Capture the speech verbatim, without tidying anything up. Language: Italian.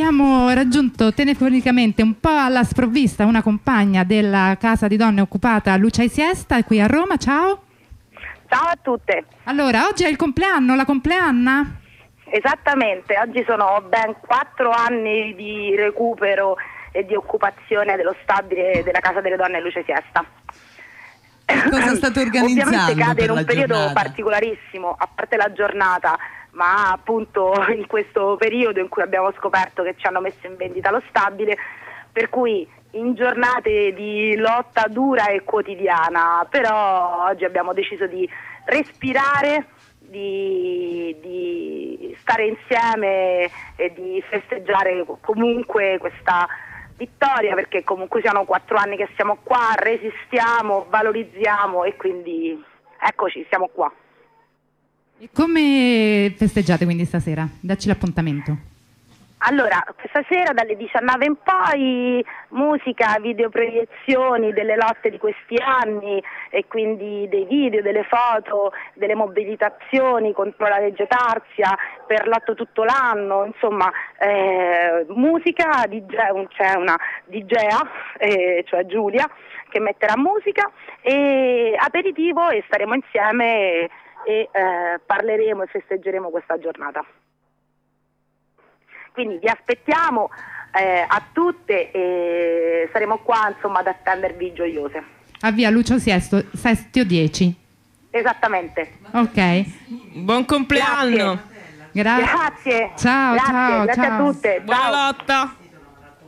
abbiamo raggiunto telefonicamente un po' alla sprovvista una compagna della casa di donne occupata Luce e Siesta qui a Roma. Ciao. Ciao a tutte. Allora, oggi è il compleanno, la compleanna? Esattamente, oggi sono ben quattro anni di recupero e di occupazione dello stabile della casa delle donne Luce e Siesta. Cosa state organizzando? Ovviamente cade per in un la periodo giornata? particolarissimo, a parte la giornata, ma appunto in questo periodo in cui abbiamo scoperto che ci hanno messo in vendita lo stabile, per cui in giornate di lotta dura e quotidiana, però oggi abbiamo deciso di respirare, di, di stare insieme e di festeggiare comunque questa vittoria, perché comunque siamo quattro anni che siamo qua, resistiamo, valorizziamo e quindi eccoci, siamo qua. E come festeggiate quindi stasera? Dacci l'appuntamento. Allora, questa sera dalle diciannove in poi musica, videoproiezioni delle lotte di questi anni e quindi dei video, delle foto, delle mobilitazioni contro la legge Tarzia per l'atto tutto l'anno, insomma eh, musica, D J, c'è una D J, eh, cioè Giulia, che metterà musica e aperitivo e staremo insieme e eh, parleremo e festeggeremo questa giornata. Quindi vi aspettiamo eh, a tutte e saremo qua insomma ad attendervi gioiose. A via Lucio Sesto, Sestio dieci. Esattamente. Ok. Buon compleanno. Grazie. Grazie. Ciao, grazie, ciao, grazie ciao. a tutte. Buona Ciao. lotta.